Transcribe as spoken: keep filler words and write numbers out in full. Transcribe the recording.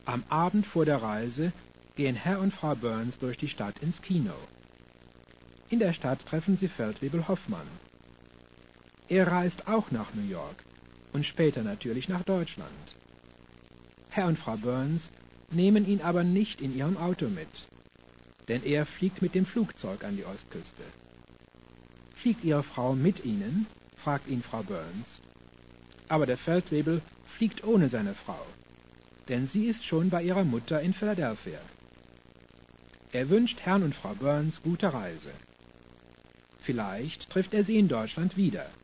Am Abend vor der Reise gehen Herr und Frau Burns durch die Stadt ins Kino. In der Stadt treffen sie Feldwebel Hoffmann. Er reist auch nach New York und später natürlich nach Deutschland. Herr und Frau Burns nehmen ihn aber nicht in ihrem Auto mit, denn er fliegt mit dem Flugzeug an die Ostküste. »Fliegt Ihre Frau mit Ihnen?« fragt ihn Frau Burns. Aber der Feldwebel fliegt ohne seine Frau, denn sie ist schon bei ihrer Mutter in Philadelphia. Er wünscht Herrn und Frau Burns gute Reise. Vielleicht trifft er sie in Deutschland wieder.